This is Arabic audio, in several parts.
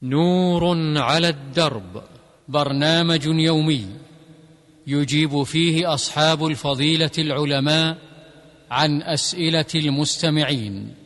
نور على الدرب، برنامج يومي يجيب فيه أصحاب الفضيلة العلماء عن أسئلة المستمعين.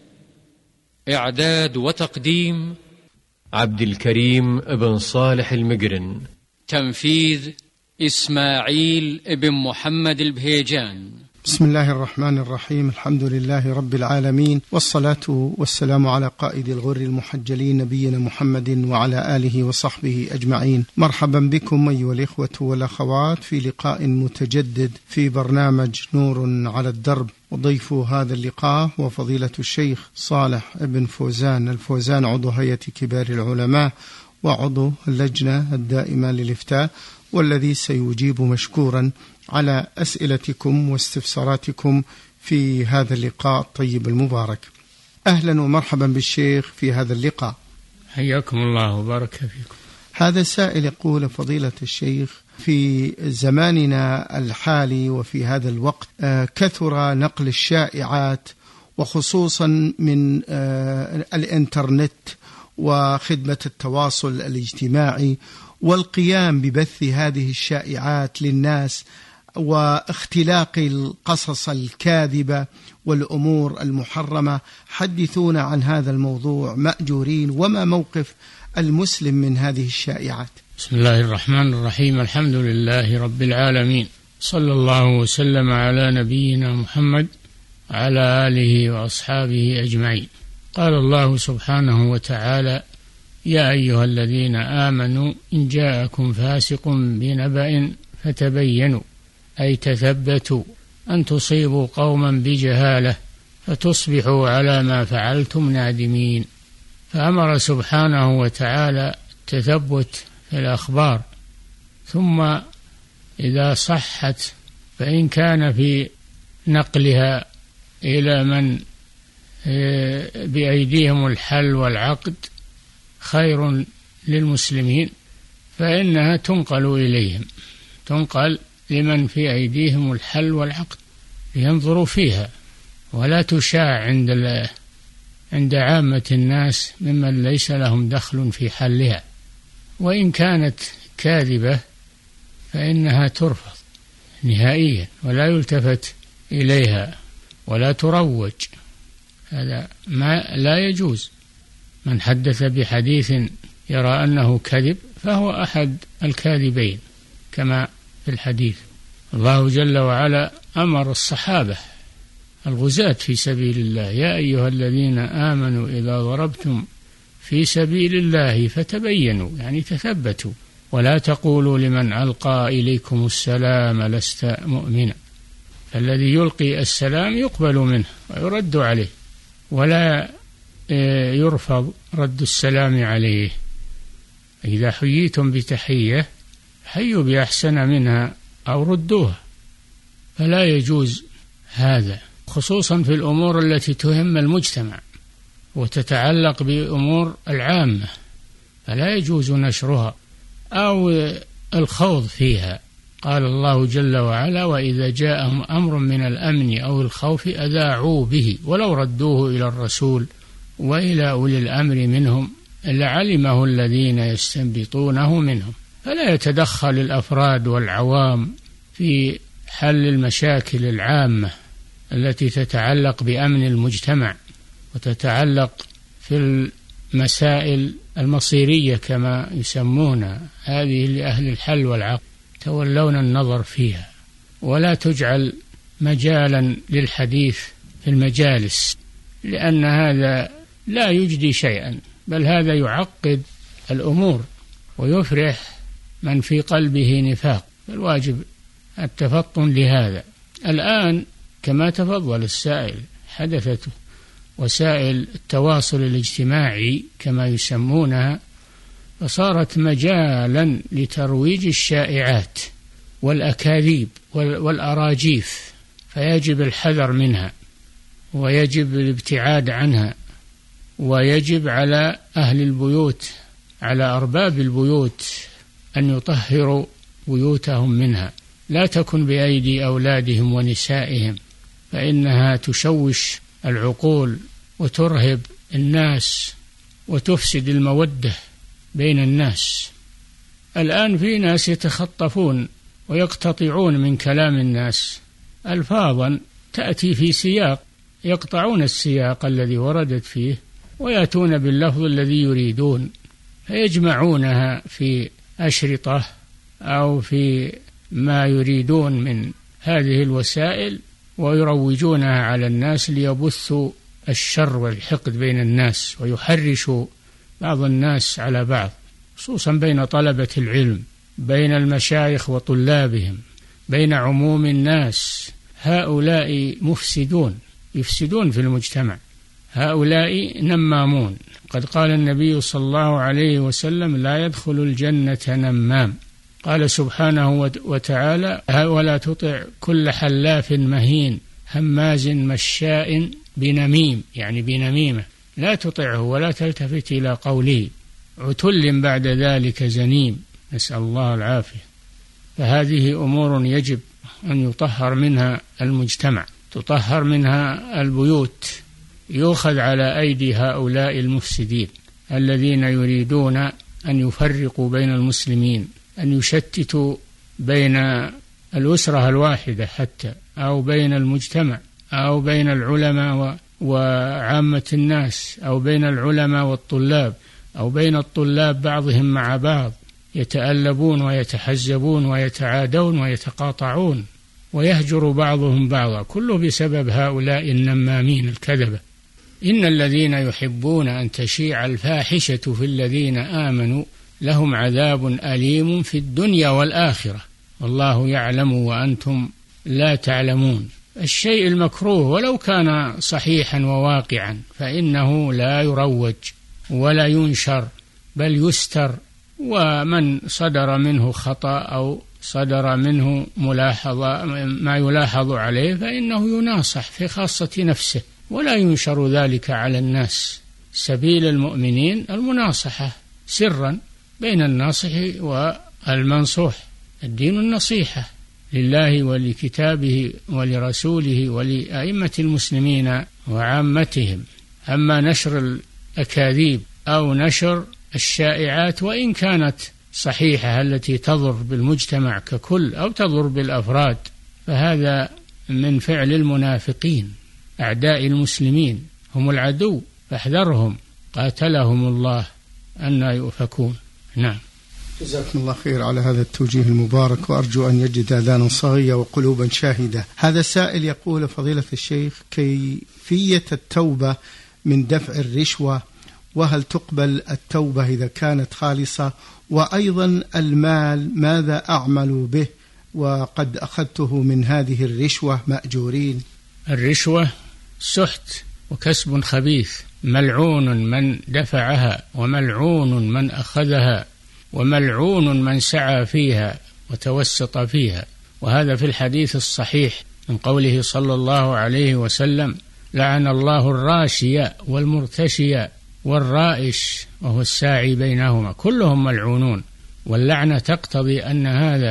إعداد وتقديم عبد الكريم بن صالح المقرن. تنفيذ إسماعيل بن محمد البهيجان. بسم الله الرحمن الرحيم. الحمد لله رب العالمين، والصلاة والسلام على قائد الغر المحجلين نبينا محمد وعلى آله وصحبه أجمعين. مرحبا بكم أيها الإخوة والأخوات في لقاء متجدد في برنامج نور على الدرب. وضيف هذا اللقاء هو فضيلة الشيخ صالح بن فوزان الفوزان، عضو هيئة كبار العلماء وعضو اللجنة الدائمة للإفتاء، والذي سيجيب مشكورا على أسئلتكم واستفساراتكم في هذا اللقاء الطيب المبارك. أهلا ومرحبا بالشيخ في هذا اللقاء. حياكم الله وبارك فيكم. هذا سائل يقول: فضيلة الشيخ، في زماننا الحالي وفي هذا الوقت كثر نقل الشائعات، وخصوصا من الإنترنت وخدمة التواصل الاجتماعي، والقيام ببث هذه الشائعات للناس واختلاق القصص الكاذبة والأمور المحرمة. حدثونا عن هذا الموضوع مأجورين، وما موقف المسلم من هذه الشائعات؟ بسم الله الرحمن الرحيم. الحمد لله رب العالمين، صلى الله وسلم على نبينا محمد وعلى آله وأصحابه أجمعين. قال الله سبحانه وتعالى: يا أيها الذين آمنوا إن جاءكم فاسق بنبأ فتبينوا، أي تثبتوا، أن تصيبوا قوما بجهالة فتصبحوا على ما فعلتم نادمين. فأمر سبحانه وتعالى التثبت في الأخبار، ثم إذا صحت فإن كان في نقلها إلى من بأيديهم الحل والعقد خير للمسلمين فإنها تنقل إليهم، تنقل لمن في أيديهم الحل والعقد لينظروا فيها، ولا تشاع عند عامة الناس ممن ليس لهم دخل في حلها. وإن كانت كاذبة فإنها ترفض نهائيا ولا يلتفت إليها ولا تروج. هذا ما لا يجوز. من حدث بحديث يرى أنه كذب فهو أحد الكاذبين كما في الحديث. الله جل وعلا أمر الصحابة الغزاة في سبيل الله: يا أيها الذين آمنوا إذا ضربتم في سبيل الله فتبينوا، يعني تثبتوا، ولا تقولوا لمن ألقى إليكم السلام لست مؤمنا. فالذي يلقي السلام يقبل منه ويرد عليه، ولا يرفض رد السلام عليه. إذا حييتم بتحية حيوا بأحسن منها أو ردوها. فلا يجوز هذا، خصوصا في الأمور التي تهم المجتمع وتتعلق بأمور العامة، فلا يجوز نشرها أو الخوض فيها. قال الله جل وعلا: وإذا جاءهم أمر من الأمن أو الخوف أذاعوا به ولو ردوه إلى الرسول وإلى أولي الأمر منهم لعلمه الذين يستنبطونه منهم. فلا يتدخل الأفراد والعوام في حل المشاكل العامة التي تتعلق بأمن المجتمع وتتعلق في المسائل المصيرية كما يسمونها، هذه لأهل الحل والعقد تولون النظر فيها، ولا تجعل مجالا للحديث في المجالس، لأن هذا لا يجدي شيئا، بل هذا يعقد الأمور ويفرح من في قلبه نفاق. الواجب التفطن لهذا. الآن كما تفضل السائل، حدثت وسائل التواصل الاجتماعي كما يسمونها، فصارت مجالا لترويج الشائعات والأكاذيب والأراجيف، فيجب الحذر منها ويجب الابتعاد عنها، ويجب على أهل البيوت، على أرباب البيوت، أن يطهروا بيوتهم منها، لا تكن بأيدي أولادهم ونسائهم، فإنها تشوش العقول وترهب الناس وتفسد المودة بين الناس. الآن في ناس يتخطفون ويقتطعون من كلام الناس ألفاظا تأتي في سياق، يقطعون السياق الذي وردت فيه ويأتون باللفظ الذي يريدون، فيجمعونها في أشرطة أو في ما يريدون من هذه الوسائل ويروجونها على الناس ليبثوا الشر والحقد بين الناس ويحرشوا بعض الناس على بعض، خصوصا بين طلبة العلم، بين المشايخ وطلابهم، بين عموم الناس. هؤلاء مفسدون، يفسدون في المجتمع، هؤلاء نمامون. قد قال النبي صلى الله عليه وسلم: لا يدخل الجنة نمام. قال سبحانه وتعالى: ولا تطع كل حلاف مهين هماز مشاء بنميم، يعني بنميمة، لا تطعه ولا تلتفت إلى قوله، عتل بعد ذلك زنيم، نسأل الله العافية. فهذه أمور يجب أن يطهر منها المجتمع، تطهر منها البيوت، يؤخذ على أيدي هؤلاء المفسدين الذين يريدون أن يفرقوا بين المسلمين، أن يشتتوا بين الأسرة الواحدة حتى، أو بين المجتمع، أو بين العلماء وعامة الناس، أو بين العلماء والطلاب، أو بين الطلاب بعضهم مع بعض، يتألبون ويتحزبون ويتعادون ويتقاطعون ويهجر بعضهم بعضا، كله بسبب هؤلاء النمامين الكذبة. إن الذين يحبون أن تشيع الفاحشة في الذين آمنوا لهم عذاب أليم في الدنيا والآخرة والله يعلم وأنتم لا تعلمون. الشيء المكروه ولو كان صحيحا وواقعا فإنه لا يروج ولا ينشر بل يستر، ومن صدر منه خطأ أو صدر منه ملاحظة ما يلاحظ عليه فإنه يناصح في خاصة نفسه ولا ينشر ذلك على الناس. سبيل المؤمنين المناصحة سرا بين الناصح والمنصوح، الدين النصيحة لله ولكتابه ولرسوله ولأئمة المسلمين وعامتهم. أما نشر الأكاذيب أو نشر الشائعات وإن كانت صحيحة التي تضر بالمجتمع ككل أو تضر بالأفراد فهذا من فعل المنافقين أعداء المسلمين، هم العدو فاحذرهم قاتلهم الله أن يؤفكون. نعم. جزاكم الله خير على هذا التوجيه المبارك، وأرجو أن يجد آذانا صاغية وقلوبا شاهدة. هذا سائل يقول: فضيلة الشيخ، كيفية التوبة من دفع الرشوة، وهل تقبل التوبة إذا كانت خالصة؟ وأيضا المال ماذا أعمل به وقد أخذته من هذه الرشوة مأجورين؟ الرشوة سحت وكسب خبيث، ملعون من دفعها وملعون من أخذها وملعون من سعى فيها وتوسط فيها. وهذا في الحديث الصحيح من قوله صلى الله عليه وسلم: لعن الله الراشي والمرتشي والرائش وهو الساعي بينهما، كلهم ملعونون. واللعنة تقتضي أن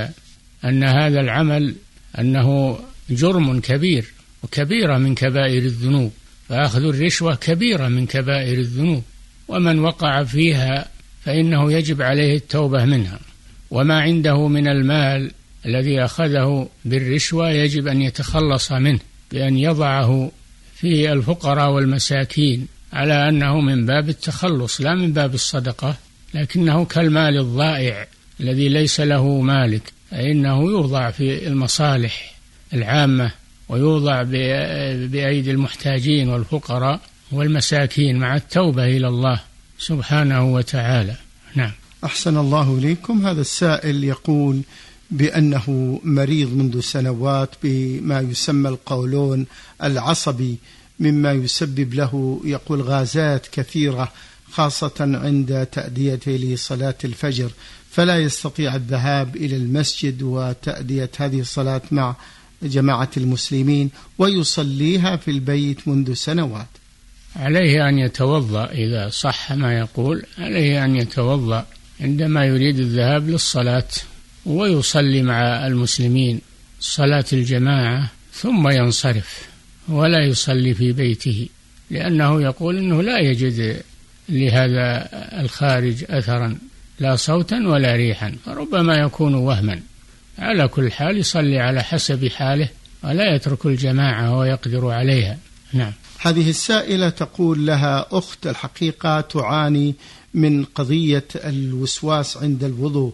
هذا العمل أنه جرم كبير وكبيرة من كبائر الذنوب، فأخذ الرشوة كبيرة من كبائر الذنوب، ومن وقع فيها فإنه يجب عليه التوبة منها. وما عنده من المال الذي أخذه بالرشوة يجب أن يتخلص منه بأن يضعه في الفقراء والمساكين على أنه من باب التخلص لا من باب الصدقة، لكنه كالمال الضائع الذي ليس له مالك، فإنه يوضع في المصالح العامة ويوضع بأيدي المحتاجين والفقراء والمساكين مع التوبة إلى الله سبحانه وتعالى. نعم. أحسن الله إليكم. هذا السائل يقول بأنه مريض منذ سنوات بما يسمى القولون العصبي، مما يسبب له يقول غازات كثيرة خاصة عند تأديته لصلاة الفجر، فلا يستطيع الذهاب إلى المسجد وتأدية هذه الصلاة مع جماعة المسلمين ويصليها في البيت منذ سنوات. عليه أن يتوضأ إذا صح ما يقول، عليه أن يتوضأ عندما يريد الذهاب للصلاة ويصلي مع المسلمين صلاة الجماعة ثم ينصرف ولا يصلي في بيته، لأنه يقول أنه لا يجد لهذا الخارج أثرا لا صوتا ولا ريحا، فربما يكون وهما. على كل حال يصلي على حسب حاله ولا يترك الجماعة ويقدر عليها. نعم. هذه السائلة تقول لها أخت الحقيقة تعاني من قضية الوسواس عند الوضوء،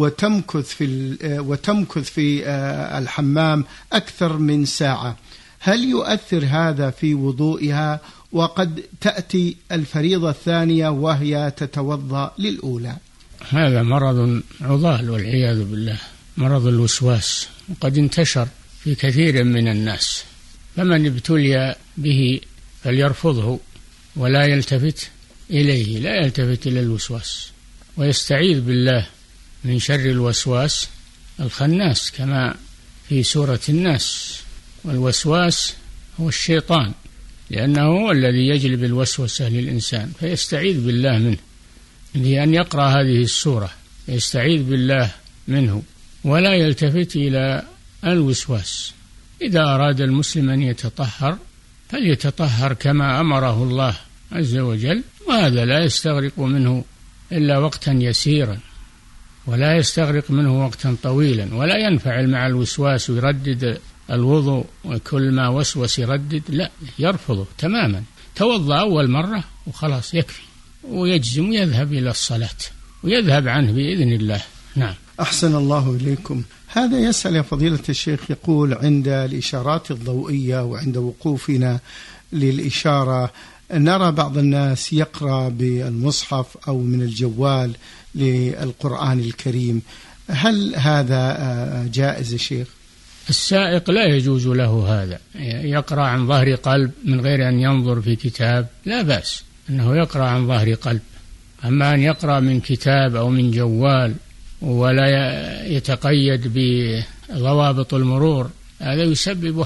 وتمكث في الحمام أكثر من ساعة. هل يؤثر هذا في وضوئها؟ وقد تأتي الفريضة الثانية وهي تتوضأ للأولى. هذا مرض عضال والعياذ بالله، مرض الوسواس، وقد انتشر في كثير من الناس. فمن ابتلي به فليرفضه ولا يلتفت إليه، لا يلتفت إلى الوسواس، ويستعيذ بالله من شر الوسواس الخناس كما في سورة الناس. والوسواس هو الشيطان، لأنه هو الذي يجلب الوسوسة للإنسان، فيستعيذ بالله منه لأن يقرأ هذه السورة، يستعيذ بالله منه ولا يلتفت إلى الوسواس. إذا أراد المسلم أن يتطهر فليتطهر كما أمره الله عز وجل، وهذا لا يستغرق منه إلا وقتا يسيرا، ولا يستغرق منه وقتا طويلا، ولا ينفعل مع الوسواس ويردد الوضوء وكل ما وسوس يردد، لا، يرفضه تماما. توضأ أول مرة وخلاص يكفي، ويجزم ويذهب إلى الصلاة ويذهب عنه بإذن الله. نعم. أحسن الله إليكم. هذا يسأل يا فضيلة الشيخ، يقول: عند الإشارات الضوئية وعند وقوفنا للإشارة نرى بعض الناس يقرأ بالمصحف أو من الجوال للقرآن الكريم، هل هذا جائز يا شيخ؟ السائق لا يجوز له هذا، يقرأ عن ظهر قلب من غير أن ينظر في كتاب، لا بأس أنه يقرأ عن ظهر قلب. أما أن يقرأ من كتاب أو من جوال ولا يتقيد بضوابط المرور، هذا يسبب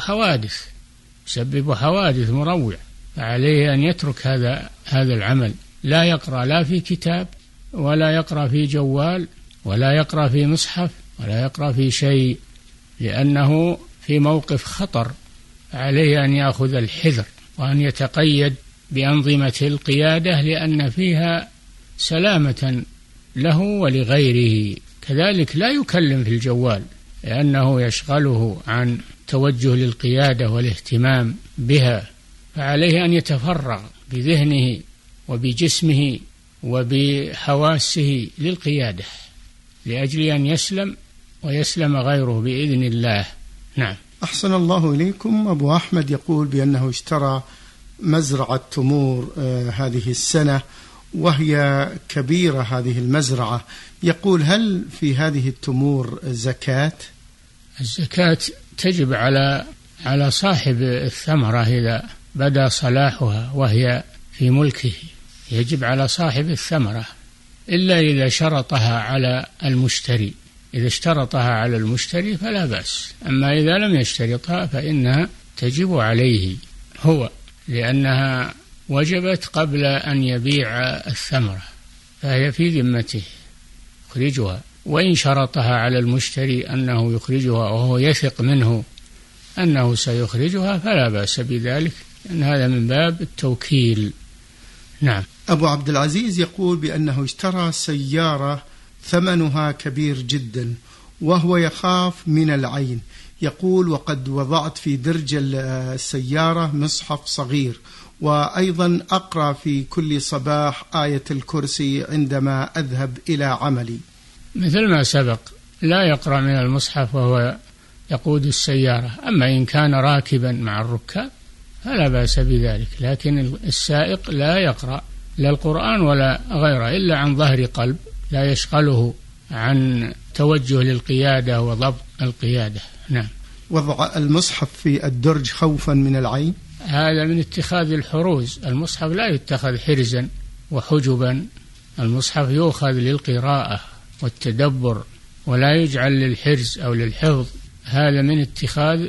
حوادث مروعة، فعليه أن يترك هذا العمل. لا يقرأ لا في كتاب ولا يقرأ في جوال ولا يقرأ في مصحف ولا يقرأ في شيء، لأنه في موقف خطر، عليه أن يأخذ الحذر وأن يتقيد بأنظمة القيادة، لأن فيها سلامة له ولغيره. كذلك لا يكلم في الجوال، لأنه يشغله عن توجه للقيادة والاهتمام بها، فعليه أن يتفرغ بذهنه وبجسمه وبحواسه للقيادة، لأجل أن يسلم ويسلم غيره بإذن الله. نعم. أحسن الله إليكم. أبو أحمد يقول بأنه اشترى مزرعة تمور هذه السنة، وهي كبيرة هذه المزرعة. يقول: هل في هذه التمور زكاة؟ الزكاة تجب على صاحب الثمرة إذا بدا صلاحها وهي في ملكه، يجب على صاحب الثمرة، إلا إذا شرطها على المشتري. إذا اشترطها على المشتري فلا بأس، أما إذا لم يشترطها فإنها تجب عليه هو، لأنها وجبت قبل أن يبيع الثمرة، فهي في ذمته يخرجها. وإن شرطها على المشتري أنه يخرجها وهو يثق منه أنه سيخرجها فلا بأس بذلك، لأن هذا من باب التوكيل. نعم. أبو عبد العزيز يقول بأنه اشترى سيارة ثمنها كبير جدا وهو يخاف من العين. يقول: وقد وضعت في درج السيارة مصحف صغير، وأيضا أقرأ في كل صباح آية الكرسي عندما أذهب إلى عملي. مثل ما سبق، لا يقرأ من المصحف وهو يقود السيارة. أما إن كان راكبا مع الركاب فلا بأس بذلك، لكن السائق لا يقرأ لا القرآن ولا غيره إلا عن ظهر قلب، لا يشغله عن توجه للقيادة وضبط القيادة. نعم. وضع المصحف في الدرج خوفا من العين، هذا من اتخاذ الحروز. المصحف لا يتخذ حرزا وحجبا، المصحف يؤخذ للقراءة والتدبر، ولا يجعل للحرز أو للحفظ. هذا من اتخاذ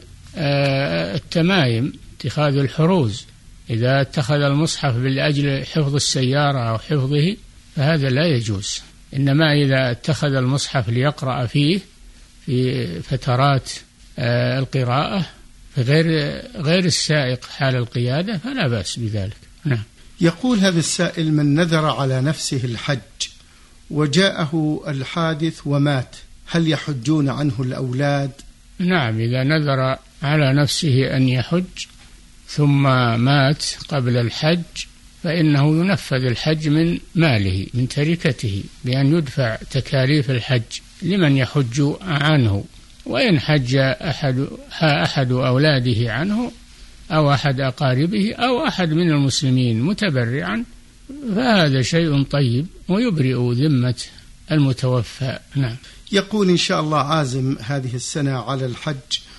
التمايم، اتخاذ الحروز. إذا اتخذ المصحف لأجل حفظ السيارة أو حفظه فهذا لا يجوز، إنما إذا اتخذ المصحف ليقرأ فيه في فترات القراءة غير السائق حال القيادة فلا بأس بذلك. نعم. يقول هذا السائل: من نذر على نفسه الحج وجاءه الحادث ومات، هل يحجون عنه الأولاد؟ نعم، إذا نذر على نفسه أن يحج ثم مات قبل الحج فإنه ينفذ الحج من ماله من تركته بأن يدفع تكاليف الحج لمن يحج عنه. وإن حج أحد أولاده عنه أو أحد أقاربه أو أحد من المسلمين متبرعا فهذا شيء طيب ويبرئ ذمة المتوفى. نعم. يقول إن شاء الله عازم هذه السنة على الحج،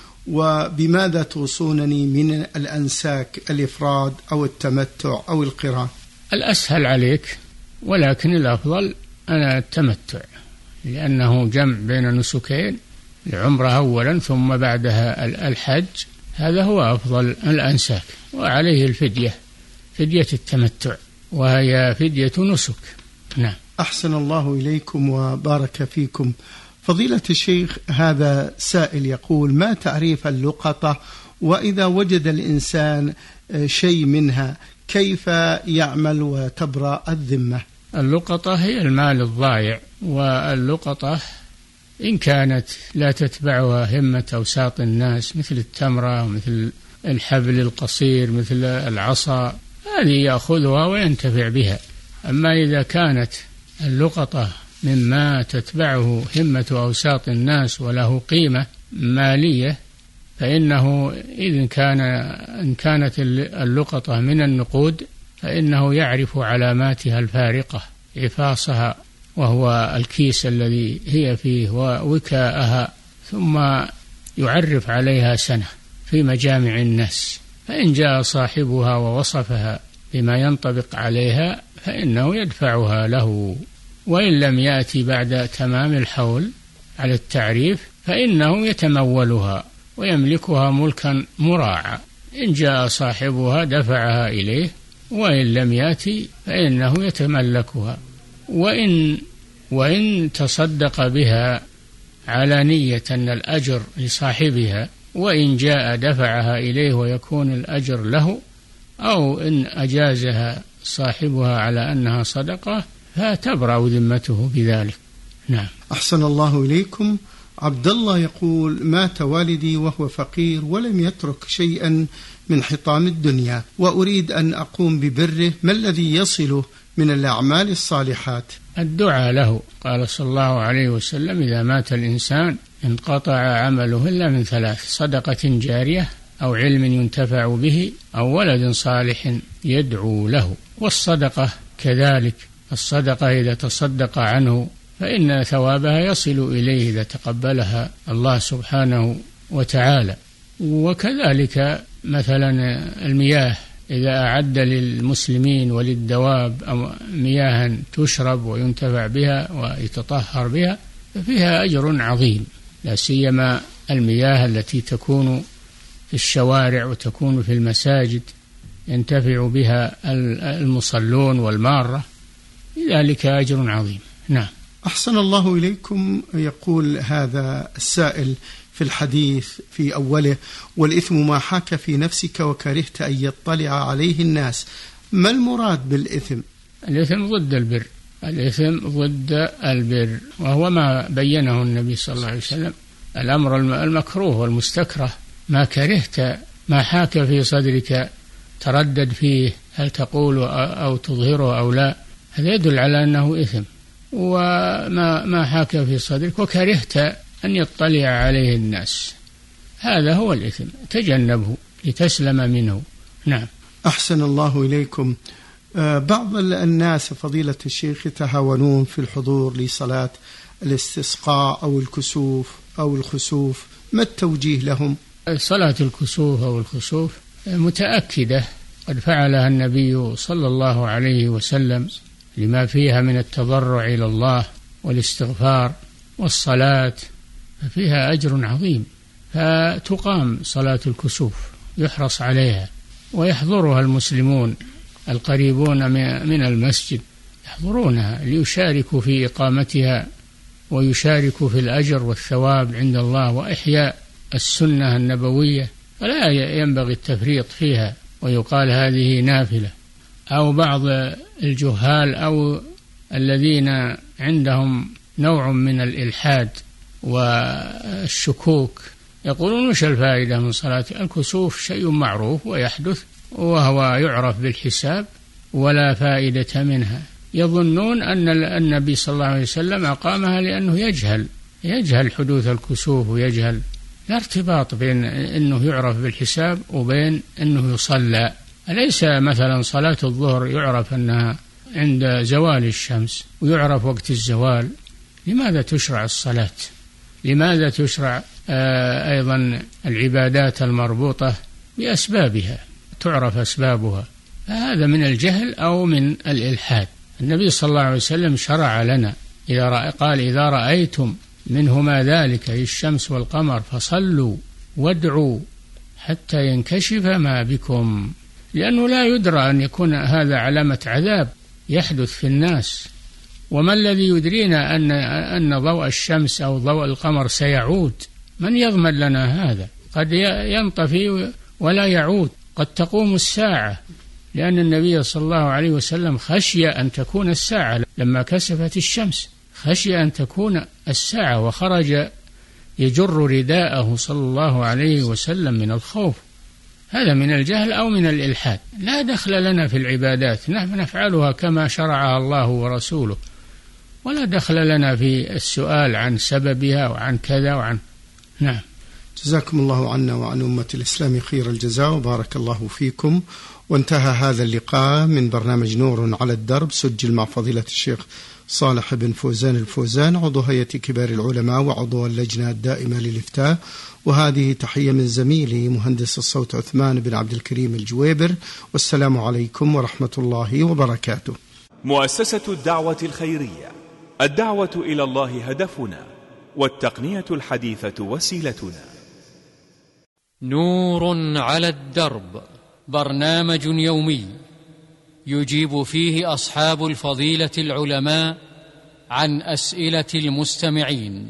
وبماذا توصونني من الأنساك، الإفراد أو التمتع أو القران؟ الأسهل عليك، ولكن الأفضل أنا التمتع، لأنه جمع بين نسكين، العمرة أولا ثم بعدها الحج، هذا هو أفضل الأنساك. وعليه الفدية، فدية التمتع، وهي فدية نسك. نعم. أحسن الله إليكم وبارك فيكم. فضيلة الشيخ، هذا سائل يقول: ما تعريف اللقطة؟ وإذا وجد الإنسان شيء منها كيف يعمل وتبرأ الذمة؟ اللقطة هي المال الضائع، واللقطة إن كانت لا تتبعها همة أوساط الناس مثل التمرة ومثل الحبل القصير مثل العصا، هذه يأخذها وينتفع بها. أما إذا كانت اللقطة مما تتبعه همة أوساط الناس وله قيمة مالية فإنه إن كانت اللقطة من النقود فإنه يعرف علاماتها الفارقة، عفاصها وهو الكيس الذي هي فيه ووكاءها، ثم يعرف عليها سنة في مجامع الناس، فإن جاء صاحبها ووصفها بما ينطبق عليها فإنه يدفعها له، وإن لم يأتي بعد تمام الحول على التعريف فإنه يتمولها ويملكها ملكا مراعا، إن جاء صاحبها دفعها إليه، وإن لم يأتي فإنه يتملكها. وإن تصدق بها على نية أن الأجر لصاحبها، وإن جاء دفعها إليه ويكون الأجر له، أو إن أجازها صاحبها على أنها صدقة فتبرأ ذمته بذلك. نعم. أحسن الله إليكم. عبد الله يقول: مات والدي وهو فقير ولم يترك شيئا من حطام الدنيا، وأريد أن أقوم ببره، ما الذي يصله من الأعمال الصالحات؟ الدعاء له. قال صلى الله عليه وسلم: إذا مات الإنسان انقطع عمله إلا من ثلاث: صدقة جارية أو علم ينتفع به أو ولد صالح يدعو له. والصدقة كذلك، الصدقة إذا تصدق عنه فإن ثوابها يصل إليه إذا تقبلها الله سبحانه وتعالى. وكذلك مثلا المياه، إذا أعد للمسلمين وللدواب أو مياه تشرب وينتفع بها ويتطهر بها ففيها أجر عظيم، لا سيما المياه التي تكون في الشوارع وتكون في المساجد ينتفع بها المصلون والمارة، لذلك أجر عظيم. نعم. أحسن الله إليكم. يقول هذا السائل في الحديث في أوله: والإثم ما حاك في نفسك وكرهت أن يطلع عليه الناس، ما المراد بالإثم؟ الإثم ضد البر، الإثم ضد البر، وهو ما بينه النبي صلى الله عليه وسلم: الأمر المكروه والمستكره، ما كرهت، ما حاك في صدرك تردد فيه هل تقول أو تظهره أو لا، هذا يدل على أنه إثم. وما حاك في صدرك وكرهت أن يطلع عليه الناس، هذا هو الإثم، تجنبه لتسلم منه. نعم. أحسن الله إليكم. بعض الناس فضيلة الشيخ يتهاونون في الحضور لصلاة الاستسقاء أو الكسوف أو الخسوف، ما التوجيه لهم؟ صلاة الكسوف أو الخسوف متأكدة، قد فعلها النبي صلى الله عليه وسلم لما فيها من التضرع إلى الله والاستغفار والصلاة، ففيها أجر عظيم، فتقام صلاة الكسوف، يحرص عليها ويحضرها المسلمون القريبون من المسجد، يحضرونها ليشاركوا في إقامتها ويشاركوا في الأجر والثواب عند الله وإحياء السنة النبوية، فلا ينبغي التفريط فيها ويقال هذه نافلة. أو بعض الجهال أو الذين عندهم نوع من الإلحاد والشكوك، يقولون وش الفائدة من صلاة الكسوف؟ شيء معروف ويحدث وهو يعرف بالحساب ولا فائدة منها. يظنون أن النبي صلى الله عليه وسلم أقامها لأنه يجهل حدوث الكسوف، ويجهل لا ارتباط بين أنه يعرف بالحساب وبين أنه يصلى. أليس مثلا صلاة الظهر يعرف أنها عند زوال الشمس ويعرف وقت الزوال؟ لماذا تشرع الصلاة؟ لماذا تشرع أيضا العبادات المربوطة بأسبابها تعرف أسبابها؟ هذا من الجهل أو من الإلحاد. النبي صلى الله عليه وسلم شرع لنا قال إذا رأيتم منهما ذلك الشمس والقمر فصلوا وادعوا حتى ينكشف ما بكم، لأنه لا يدرى أن يكون هذا علامة عذاب يحدث في الناس. وما الذي يدرينا أن ضوء الشمس أو ضوء القمر سيعود؟ من يضمن لنا هذا؟ قد ينطفي ولا يعود، قد تقوم الساعة، لأن النبي صلى الله عليه وسلم خشي أن تكون الساعة لما كسفت الشمس، خشي أن تكون الساعة وخرج يجر رداءه صلى الله عليه وسلم من الخوف. هذا من الجهل أو من الإلحاد. لا دخل لنا في العبادات، نحن نفعلها كما شرعها الله ورسوله، ولا دخل لنا في السؤال عن سببها وعن كذا وعن. نعم. جزاكم الله عنا وعن أمة الإسلام خير الجزاء وبارك الله فيكم. وانتهى هذا اللقاء من برنامج نور على الدرب، سجل مع فضيلة الشيخ صالح بن فوزان الفوزان، عضو هيئة كبار العلماء وعضو اللجنة الدائمة للإفتاء. وهذه تحية من زميلي مهندس الصوت عثمان بن عبد الكريم الجويبر، والسلام عليكم ورحمة الله وبركاته. مؤسسة الدعوة الخيرية، الدعوة إلى الله هدفنا، والتقنية الحديثة وسيلتنا. نور على الدرب، برنامج يومي يجيب فيه أصحاب الفضيلة العلماء عن أسئلة المستمعين.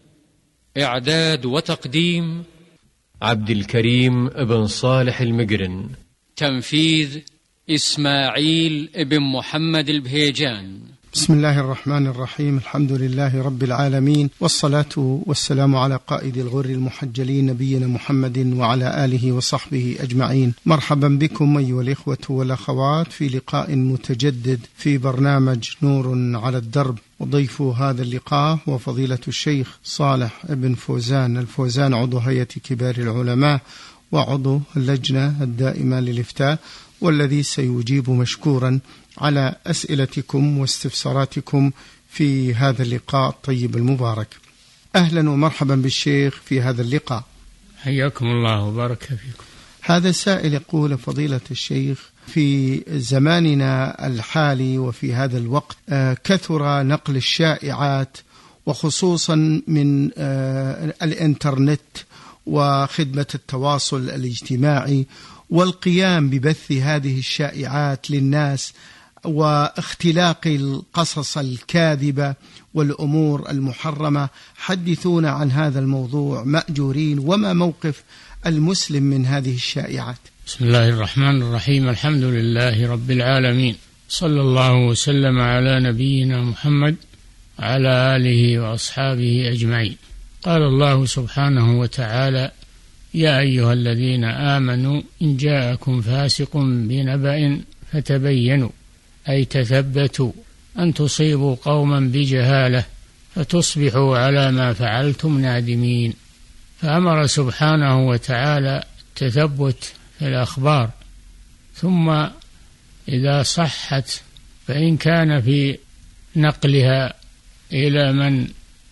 إعداد وتقديم عبد الكريم بن صالح المقرن. تنفيذ إسماعيل بن محمد البهيجان. بسم الله الرحمن الرحيم، الحمد لله رب العالمين، والصلاة والسلام على قائد الغر المحجلين نبينا محمد وعلى آله وصحبه أجمعين. مرحبا بكم أيها الإخوة والأخوات في لقاء متجدد في برنامج نور على الدرب. وضيف هذا اللقاء هو فضيلة الشيخ صالح بن فوزان الفوزان، عضو هيئة كبار العلماء وعضو اللجنة الدائمة للإفتاء، والذي سيجيب مشكورا على أسئلتكم واستفساراتكم في هذا اللقاء الطيب المبارك. أهلا ومرحبا بالشيخ في هذا اللقاء. حياكم الله وبارك فيكم. هذا سائل يقول: فضيلة الشيخ، في زماننا الحالي وفي هذا الوقت كثر نقل الشائعات، وخصوصا من الإنترنت وخدمة التواصل الاجتماعي، والقيام ببث هذه الشائعات للناس واختلاق القصص الكاذبة والأمور المحرمة. حدثونا عن هذا الموضوع مأجورين، وما موقف المسلم من هذه الشائعات؟ بسم الله الرحمن الرحيم، الحمد لله رب العالمين، صلى الله وسلم على نبينا محمد وعلى آله وأصحابه أجمعين. قال الله سبحانه وتعالى: يا أيها الذين آمنوا إن جاءكم فاسق بنبأ فتبينوا، أي تثبتوا، أن تصيبوا قوما بجهالة فتصبحوا على ما فعلتم نادمين. فأمر سبحانه وتعالى التثبت في الأخبار، ثم إذا صحت فإن كان في نقلها إلى من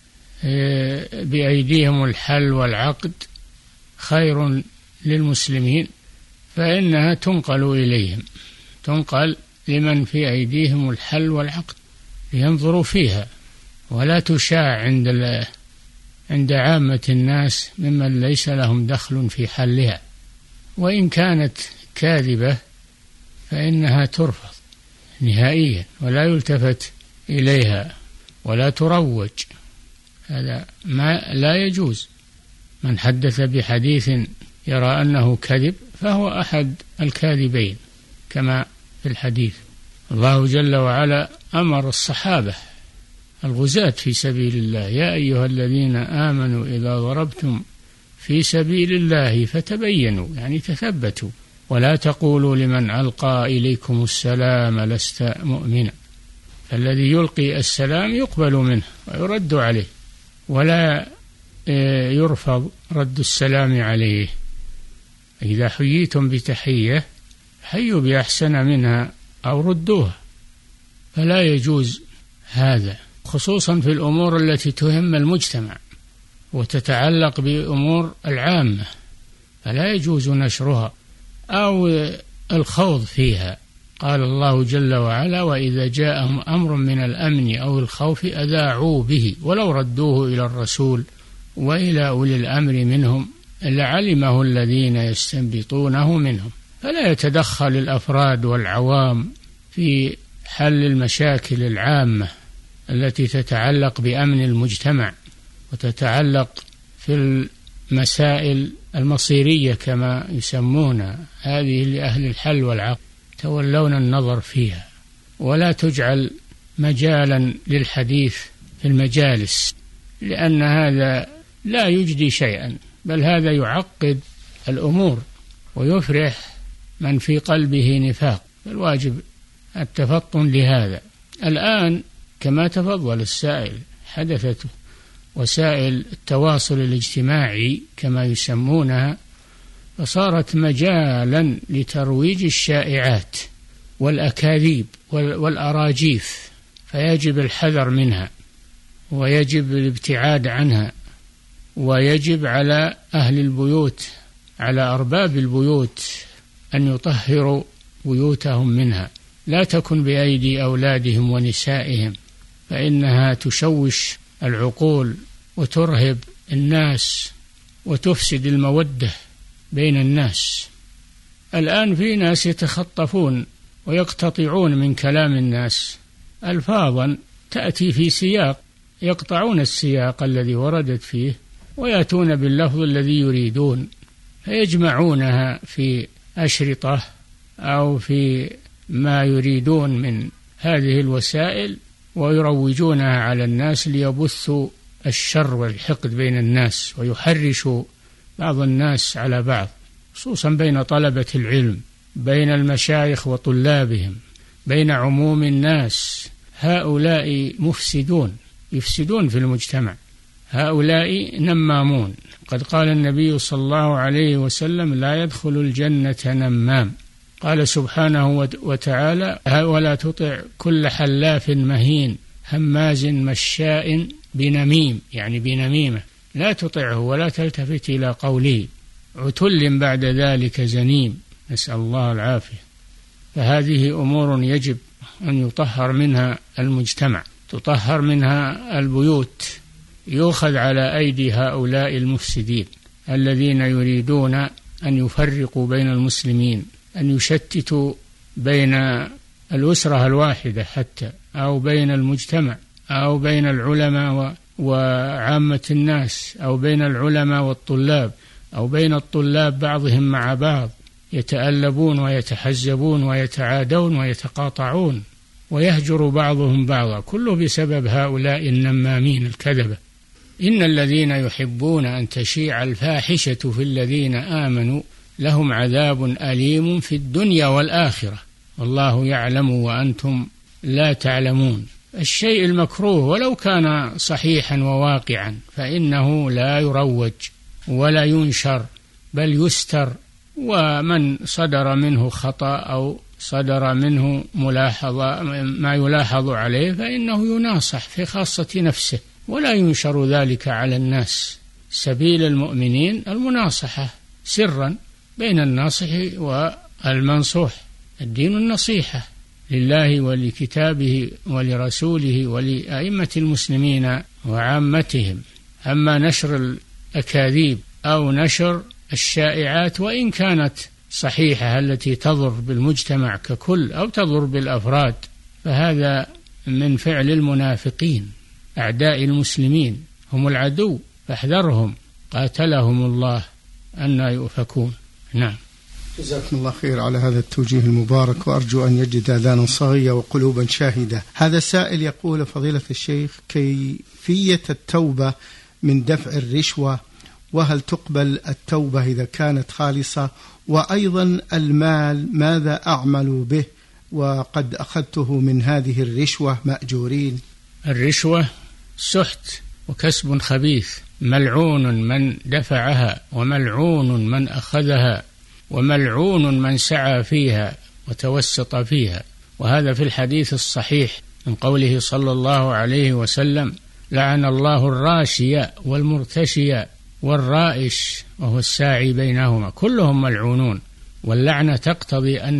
بأيديهم الحل والعقد خير للمسلمين فإنها تنقل إليهم، تنقل لمن في أيديهم الحل والعقد لينظروا فيها، ولا تشاع عند عامة الناس ممن ليس لهم دخل في حلها. وإن كانت كاذبة فإنها ترفض نهائيا ولا يلتفت إليها ولا تروج. هذا ما لا يجوز. من حدث بحديث يرى أنه كذب فهو أحد الكاذبين كما في الحديث. الله جل وعلا أمر الصحابة الغزاة في سبيل الله: يا أيها الذين آمنوا إذا ضربتم في سبيل الله فتبينوا، يعني تثبتوا، ولا تقولوا لمن ألقى إليكم السلام لست مؤمنا. الذي يلقي السلام يقبل منه ويرد عليه، ولا يرفض رد السلام عليه. إذا حييتم بتحية حيوا بأحسن منها أو ردوها، فلا يجوز هذا، خصوصا في الأمور التي تهم المجتمع وتتعلق بأمور العامة، فلا يجوز نشرها أو الخوض فيها. قال الله جل وعلا: وإذا جاءهم أمر من الأمن أو الخوف أذاعوا به ولو ردوه إلى الرسول وإلى أولي الأمر منهم لعلمه الذين يستنبطونه منهم. فلا يتدخل الأفراد والعوام في حل المشاكل العامة التي تتعلق بأمن المجتمع وتتعلق في المسائل المصيرية كما يسمونها، هذه لأهل الحل والعقد تولون النظر فيها، ولا تجعل مجالا للحديث في المجالس، لأن هذا لا يجدي شيئا، بل هذا يعقد الأمور ويفرح من في قلبه نفاق. الواجب التفطن لهذا. الآن كما تفضل السائل حدثت وسائل التواصل الاجتماعي كما يسمونها، فصارت مجالا لترويج الشائعات والأكاذيب والأراجيف، فيجب الحذر منها ويجب الابتعاد عنها، ويجب على أهل البيوت، على أرباب البيوت، أن يطهروا بيوتهم منها، لا تكن بأيدي أولادهم ونسائهم، فإنها تشوش العقول وترهب الناس وتفسد المودة بين الناس. الآن في ناس يتخطفون ويقتطعون من كلام الناس ألفاظا تأتي في سياق، يقطعون السياق الذي وردت فيه ويأتون باللفظ الذي يريدون، فيجمعونها في أشرطة أو في ما يريدون من هذه الوسائل ويروجونها على الناس ليبثوا الشر والحقد بين الناس ويحرشوا بعض الناس على بعض، خصوصا بين طلبة العلم، بين المشايخ وطلابهم، بين عموم الناس. هؤلاء مفسدون، يفسدون في المجتمع، هؤلاء نمامون. قد قال النبي صلى الله عليه وسلم: لا يدخل الجنة نمام. قال سبحانه وتعالى: ولا تطع كل حلاف مهين هماز مشاء بنميم، يعني بنميمة، لا تطعه ولا تلتفت إلى قوله، عتل بعد ذلك زنيم، نسأل الله العافية. فهذه أمور يجب أن يطهر منها المجتمع، تطهر منها البيوت، يؤخذ على أيدي هؤلاء المفسدين الذين يريدون أن يفرقوا بين المسلمين، أن يشتتوا بين الأسرة الواحدة حتى، أو بين المجتمع، أو بين العلماء وعامة الناس، أو بين العلماء والطلاب، أو بين الطلاب بعضهم مع بعض، يتألبون ويتحزبون ويتعادون ويتقاطعون ويهجر بعضهم بعضا، كله بسبب هؤلاء النمامين الكذبة. إن الذين يحبون أن تشيع الفاحشة في الذين آمنوا لهم عذاب أليم في الدنيا والآخرة والله يعلم وأنتم لا تعلمون. الشيء المكروه ولو كان صحيحا وواقعا فإنه لا يروج ولا ينشر بل يستر، ومن صدر منه خطأ أو صدر منه ملاحظة ما يلاحظ عليه فإنه يناصح في خاصة نفسه ولا ينشر ذلك على الناس. سبيل المؤمنين المناصحة سرا بين الناصح والمنصوح، الدين النصيحة لله ولكتابه ولرسوله ولأئمة المسلمين وعامتهم. أما نشر الأكاذيب أو نشر الشائعات وإن كانت صحيحة التي تضر بالمجتمع ككل أو تضر بالأفراد، فهذا من فعل المنافقين أعداء المسلمين، هم العدو فاحذرهم قاتلهم الله أن يؤفكون. نعم. جزاكم الله خير على هذا التوجيه المبارك، وأرجو أن يجد آذانا صاغية وقلوبا شاهدة. هذا سائل يقول: فضيلة الشيخ، كيفية التوبة من دفع الرشوة، وهل تقبل التوبة إذا كانت خالصة؟ وأيضا المال ماذا أعمل به وقد أخذته من هذه الرشوة مأجورين؟ الرشوة سحت وكسب خبيث، ملعون من دفعها، وملعون من أخذها، وملعون من سعى فيها وتوسط فيها. وهذا في الحديث الصحيح من قوله صلى الله عليه وسلم: لعن الله الراشي والمرتشي والرائش وهو الساعي بينهما، كلهم ملعونون. واللعنة تقتضي أن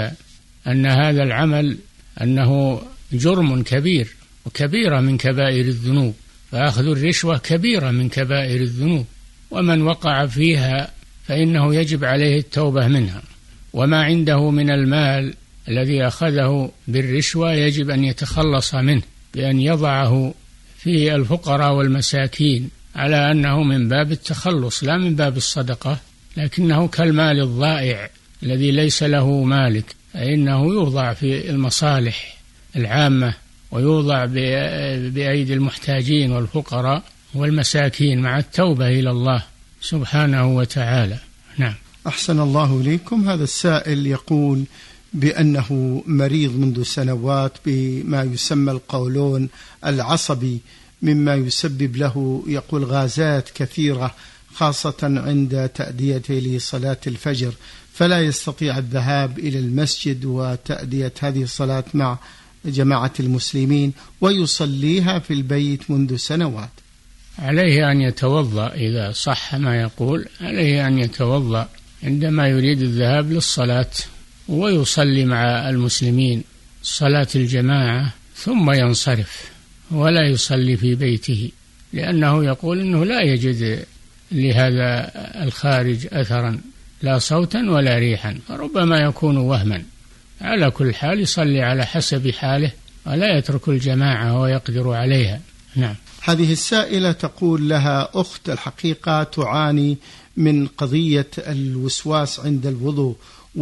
هذا العمل أنه جرم كبير وكبيرة من كبائر الذنوب، فأخذ الرشوة كبيرة من كبائر الذنوب، ومن وقع فيها فإنه يجب عليه التوبة منها. وما عنده من المال الذي أخذه بالرشوة يجب أن يتخلص منه بأن يضعه في الفقراء والمساكين، على أنه من باب التخلص لا من باب الصدقة، لكنه كالمال الضائع الذي ليس له مالك، فإنه يوضع في المصالح العامة ويوضع بأيدي المحتاجين والفقراء والمساكين مع التوبة إلى الله سبحانه وتعالى. نعم. أحسن الله إليكم. هذا السائل يقول بأنه مريض منذ سنوات بما يسمى القولون العصبي، مما يسبب له يقول غازات كثيرة خاصة عند تأديته لصلاة الفجر، فلا يستطيع الذهاب إلى المسجد وتأدية هذه الصلاة مع جماعة المسلمين، ويصليها في البيت منذ سنوات. عليه أن يتوضأ إذا صح ما يقول، عليه أن يتوضأ عندما يريد الذهاب للصلاة ويصلي مع المسلمين صلاة الجماعة ثم ينصرف، ولا يصلي في بيته، لأنه يقول أنه لا يجد لهذا الخارج أثرا لا صوتا ولا ريحا، فربما يكون وهما. على كل حال يصلي على حسب حاله ولا يترك الجماعة ويقدر عليها. نعم. هذه السائلة تقول لها أخت الحقيقة تعاني من قضية الوسواس عند الوضوء،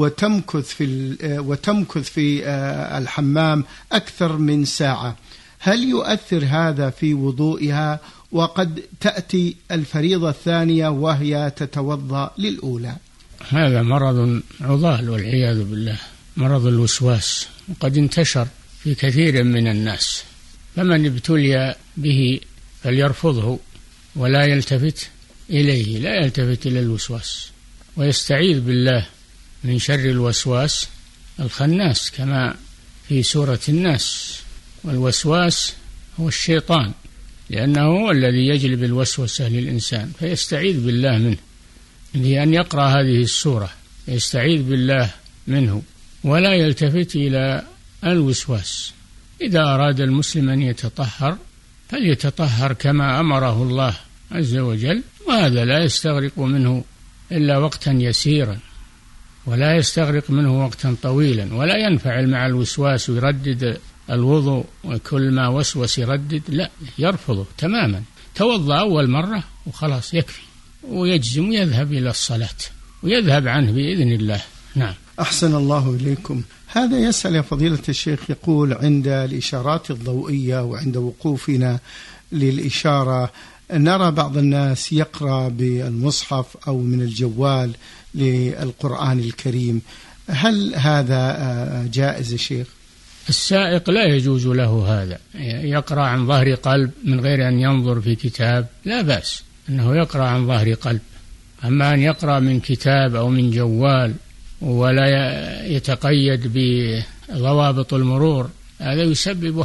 وتمكث في الحمام أكثر من ساعة، هل يؤثر هذا في وضوئها؟ وقد تأتي الفريضة الثانية وهي تتوضأ للأولى. هذا مرض عضال والعياذ بالله، مرض الوسواس، وقد انتشر في كثير من الناس، فمن ابتلي به فليرفضه ولا يلتفت إليه، لا يلتفت إلى الوسواس، ويستعيذ بالله من شر الوسواس الخناس كما في سورة الناس. والوسواس هو الشيطان، لأنه هو الذي يجلب الوسوسة للإنسان، فيستعيذ بالله منه بأن يقرأ هذه السورة، يستعيذ بالله منه ولا يلتفت إلى الوسواس. إذا أراد المسلم أن يتطهر فليتطهر كما أمره الله عز وجل، وهذا لا يستغرق منه إلا وقتا يسيرا، ولا يستغرق منه وقتا طويلا، ولا ينفعل مع الوسواس ويردد الوضوء وكل ما وسوس يردد، لا، يرفضه تماما. توضأ أول مرة وخلاص يكفي، ويجزم ويذهب إلى الصلاة ويذهب عنه بإذن الله. نعم. أحسن الله إليكم. هذا يسأل يا فضيلة الشيخ، يقول عند الإشارات الضوئية وعند وقوفنا للإشارة نرى بعض الناس يقرأ بالمصحف أو من الجوال للقرآن الكريم، هل هذا جائز يا شيخ؟ السائق لا يجوز له هذا، يقرأ عن ظهر قلب من غير أن ينظر في كتاب، لا بأس أنه يقرأ عن ظهر قلب. أما أن يقرأ من كتاب أو من جوال ولا يتقيد بضوابط المرور، هذا يسبب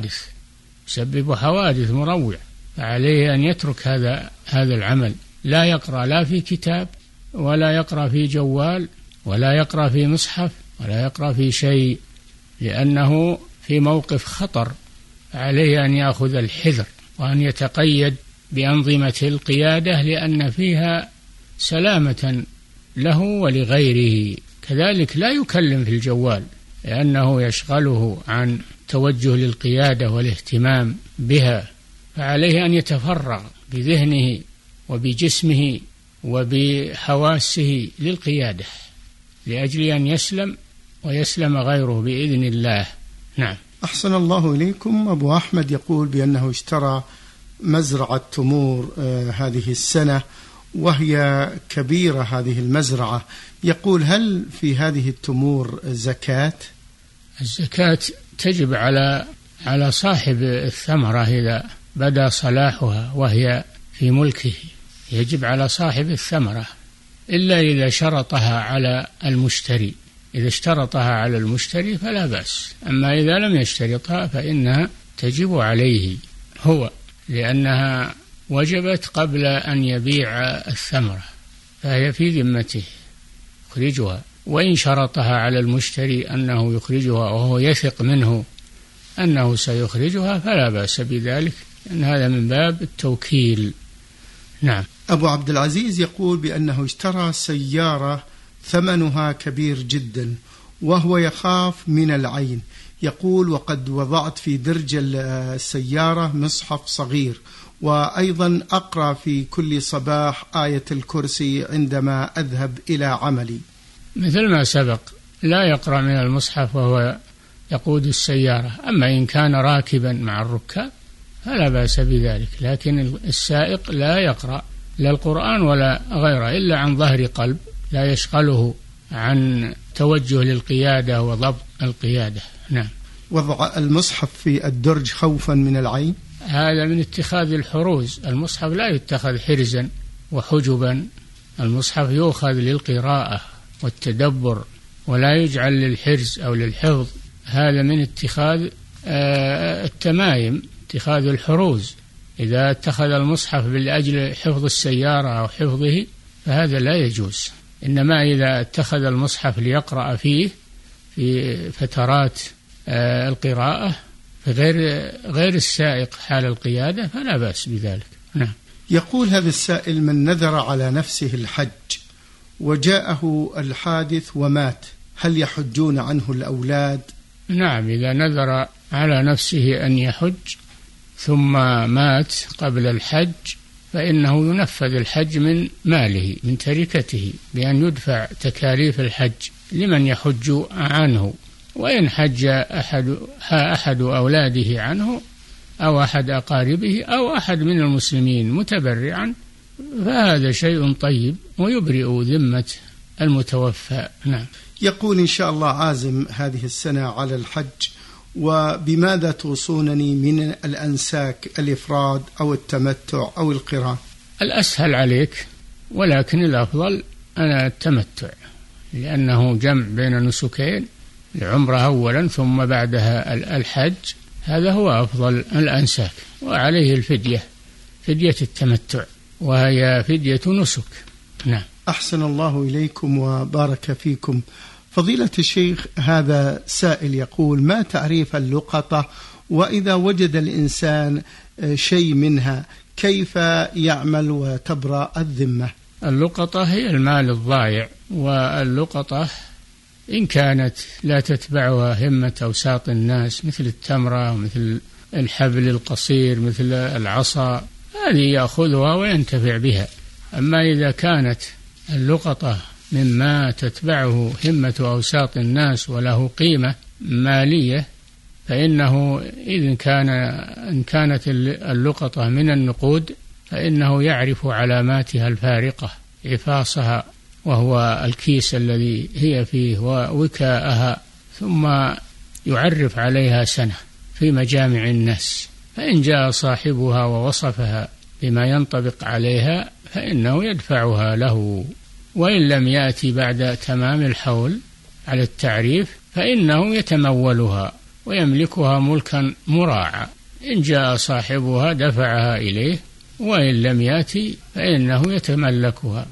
حوادث مروعة، فعليه أن يترك هذا العمل، لا يقرأ لا في كتاب ولا يقرأ في جوال ولا يقرأ في مصحف ولا يقرأ في شيء، لأنه في موقف خطر، عليه أن يأخذ الحذر وأن يتقيد بأنظمة القيادة، لأن فيها سلامة له ولغيره. كذلك لا يكلم في الجوال لأنه يشغله عن توجه للقيادة والاهتمام بها، فعليه أن يتفرغ بذهنه وبجسمه وبحواسه للقيادة. لأجل أن يسلم ويسلم غيره بإذن الله. نعم. أحسن الله إليكم. أبو أحمد يقول بأنه اشترى مزرعة تمور هذه السنة وهي كبيرة هذه المزرعة، يقول هل في هذه التمور زكاة؟ الزكاة تجب على صاحب الثمرة إذا بدا صلاحها وهي في ملكه، يجب على صاحب الثمرة، إلا إذا شرطها على المشتري. إذا اشترطها على المشتري فلا بأس، أما إذا لم يشترطها فإنها تجب عليه هو، لأنها وجبت قبل أن يبيع الثمرة، فهي في ذمته يخرجها. وإن شرطها على المشتري أنه يخرجها وهو يثق منه أنه سيخرجها فلا بأس بذلك، لأن هذا من باب التوكيل. نعم. أبو عبد العزيز يقول بأنه اشترى سيارة ثمنها كبير جدا وهو يخاف من العين، يقول وقد وضعت في درج السيارة مصحف صغير، وأيضا أقرأ في كل صباح آية الكرسي عندما أذهب إلى عملي. مثل ما سبق، لا يقرأ من المصحف وهو يقود السيارة، أما إن كان راكبا مع الركاب فلا بأس بذلك، لكن السائق لا يقرأ لا القرآن ولا غيره إلا عن ظهر قلب، لا يشغله عن توجه للقيادة وضبط القيادة. نعم. وضع المصحف في الدرج خوفا من العين، هذا من اتخاذ الحروز. المصحف لا يتخذ حرزا وحجبا، المصحف يؤخذ للقراءة والتدبر ولا يجعل للحرز أو للحفظ، هذا من اتخاذ التمايم، اتخاذ الحروز. إذا اتخذ المصحف لأجل حفظ السيارة أو حفظه فهذا لا يجوز، إنما إذا اتخذ المصحف ليقرأ فيه في فترات القراءة غير السائق حال القيادة فلا بأس بذلك. نعم. يقول هذا السائل من نذر على نفسه الحج وجاءه الحادث ومات، هل يحجون عنه الأولاد؟ نعم، إذا نذر على نفسه أن يحج ثم مات قبل الحج فإنه ينفذ الحج من ماله من تركته بأن يدفع تكاليف الحج لمن يحج عنه، وإن حج أحد أولاده عنه أو أحد أقاربه أو أحد من المسلمين متبرعا فهذا شيء طيب ويبرئ ذمة المتوفى. نعم. يقول إن شاء الله عازم هذه السنة على الحج، وبماذا توصونني من الأنساك، الإفراد أو التمتع أو القران؟ الأسهل عليك، ولكن الأفضل أنا التمتع، لأنه جمع بين نسكين، العمرة أولا ثم بعدها الحج، هذا هو أفضل الأنساك، وعليه الفدية، فدية التمتع، وهي فدية نسك. نعم. أحسن الله إليكم وبارك فيكم. فضيلة الشيخ، هذا سائل يقول ما تعريف اللقطة، وإذا وجد الإنسان شيء منها كيف يعمل وتبرأ الذمة؟ اللقطة هي المال الضائع، واللقطة إن كانت لا تتبعها همة أوساط الناس مثل التمرة ومثل الحبل القصير مثل العصا، هذه يأخذها وينتفع بها. أما إذا كانت اللقطة مما تتبعه همة أوساط الناس وله قيمة مالية فإنه إن كانت اللقطة من النقود فإنه يعرف علاماتها الفارقة، عفاصها وهو الكيس الذي هي فيه ووكاءها، ثم يعرف عليها سنة في مجامع الناس، فإن جاء صاحبها ووصفها بما ينطبق عليها فإنه يدفعها له، وإن لم يأتي بعد تمام الحول على التعريف فإنه يتمولها ويملكها ملكا مراعا، إن جاء صاحبها دفعها إليه، وإن لم يأتي فإنه يتملكها،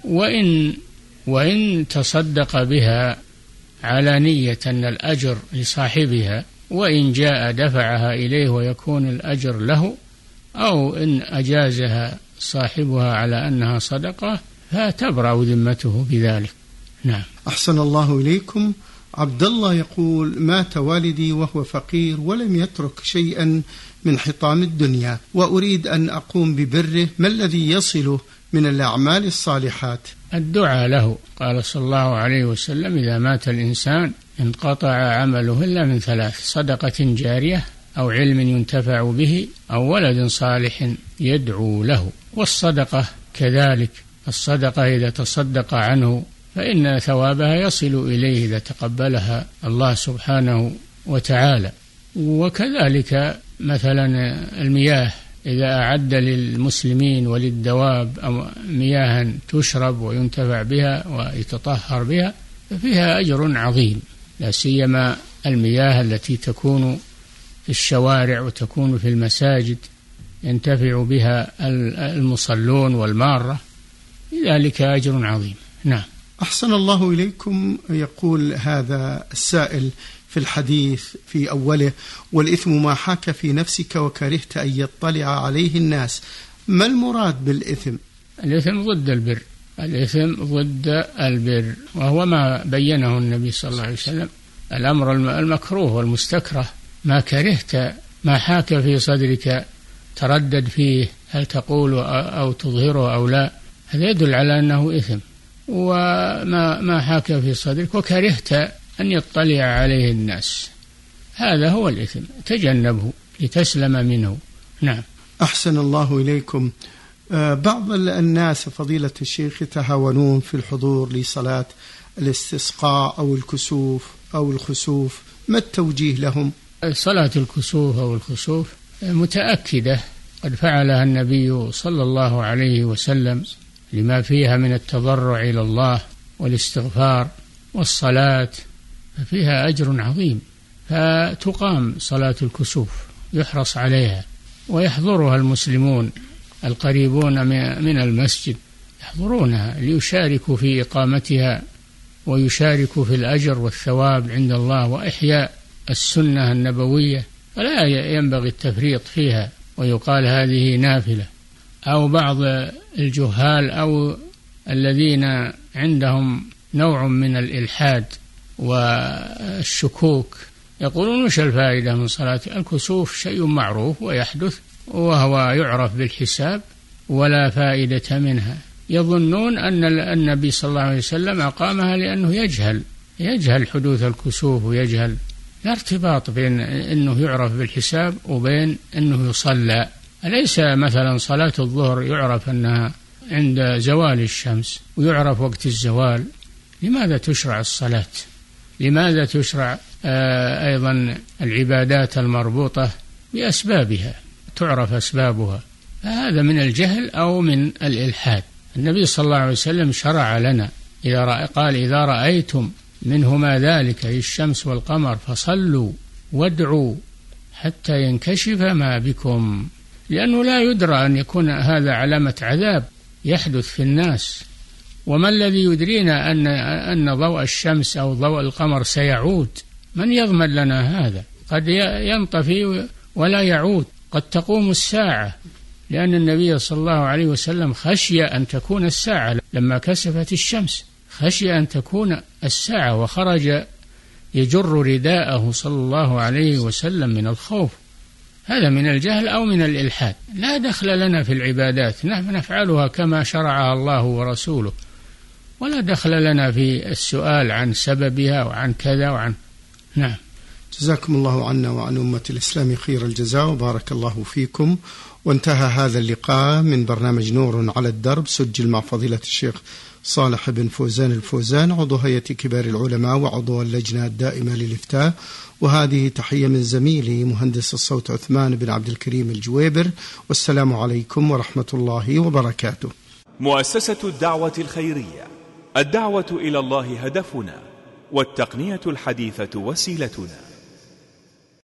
وإن تصدق بها على نية أن الأجر لصاحبها، وإن جاء دفعها إليه ويكون الأجر له، أو إن أجازها صاحبها على أنها صدقة فتبرأ ذمته بذلك. نعم. أحسن الله إليكم. عبد الله يقول مات والدي وهو فقير ولم يترك شيئا من حطام الدنيا وأريد أن أقوم ببره، ما الذي يصله من الأعمال الصالحات؟ الدعاء له. قال صلى الله عليه وسلم: إذا مات الإنسان انقطع عمله إلا من ثلاث: صدقة جارية، أو علم ينتفع به، أو ولد صالح يدعو له. والصدقة كذلك، الصدقة إذا تصدق عنه فإن ثوابها يصل إليه إذا تقبلها الله سبحانه وتعالى. وكذلك مثلا المياه، إذا أعد للمسلمين وللدواب أو مياه تشرب وينتفع بها ويتطهر بها ففيها أجر عظيم، لا سيما المياه التي تكون في الشوارع وتكون في المساجد ينتفع بها المصلون والمارة، لذلك أجر عظيم. نعم. أحسن الله إليكم. يقول هذا السائل في الحديث في أوله: والإثم ما حاك في نفسك وكرهت أن يطلع عليه الناس، ما المراد بالإثم؟ الإثم ضد البر، الإثم ضد البر، وهو ما بينه النبي صلى الله عليه وسلم: الأمر المكروه والمستكره، ما كرهت، ما حاك في صدرك تردد فيه هل تقول أو تظهره أو لا، هذا يدل على أنه إثم. وما حاك في صدرك وكرهت أن يطلع عليه الناس، هذا هو الإثم، تجنبه لتسلم منه. نعم. أحسن الله إليكم. بعض الناس فضيلة الشيخ يتهاونون في الحضور لصلاة الاستسقاء أو الكسوف أو الخسوف، ما التوجيه لهم؟ صلاة الكسوف أو الخسوف متأكدة، قد فعلها النبي صلى الله عليه وسلم لما فيها من التضرع إلى الله والاستغفار والصلاة، ففيها أجر عظيم. فتقام صلاة الكسوف، يحرص عليها، ويحضرها المسلمون القريبون من المسجد، يحضرونها ليشاركوا في إقامتها ويشاركوا في الأجر والثواب عند الله وإحياء السنة النبوية، فلا ينبغي التفريط فيها ويقال هذه نافلة. أو بعض الجهال أو الذين عندهم نوع من الإلحاد والشكوك يقولون: وش الفائدة من صلاة الكسوف؟ شيء معروف ويحدث وهو يعرف بالحساب ولا فائدة منها. يظنون أن النبي صلى الله عليه وسلم أقامها لأنه يجهل حدوث الكسوف، ويجهل لا ارتباط بين أنه يعرف بالحساب وبين أنه يصلى. أليس مثلا صلاة الظهر يعرف أنها عند زوال الشمس ويعرف وقت الزوال؟ لماذا تشرع الصلاة؟ لماذا تشرع أيضا العبادات المربوطة بأسبابها، تعرف أسبابها؟ هذا من الجهل أو من الإلحاد. النبي صلى الله عليه وسلم شرع لنا، قال: إذا رأيتم منهما ذلك، الشمس والقمر، فصلوا وادعوا حتى ينكشف ما بكم، لأنه لا يدرى أن يكون هذا علامة عذاب يحدث في الناس. وما الذي يدرينا أن ضوء الشمس أو ضوء القمر سيعود؟ من يضمن لنا هذا؟ قد ينطفي ولا يعود، قد تقوم الساعة، لأن النبي صلى الله عليه وسلم خشي أن تكون الساعة لما كسفت الشمس، خشي أن تكون الساعة، وخرج يجر رداءه صلى الله عليه وسلم من الخوف. هذا من الجهل أو من الإلحاد، لا دخل لنا في العبادات، نحن نفعلها كما شرعها الله ورسوله، ولا دخل لنا في السؤال عن سببها وعن كذا وعن. نعم. جزاكم الله عنا وعن أمة الإسلام خير الجزاء وبارك الله فيكم. وانتهى هذا اللقاء من برنامج نور على الدرب، سجل مع فضيلة الشيخ صالح بن فوزان الفوزان، عضو هيئة كبار العلماء وعضو اللجنة الدائمة للإفتاء. وهذه تحية من زميلي مهندس الصوت عثمان بن عبد الكريم الجويبر، والسلام عليكم ورحمة الله وبركاته. مؤسسة الدعوة الخيرية، الدعوة إلى الله هدفنا، والتقنية الحديثة وسيلتنا.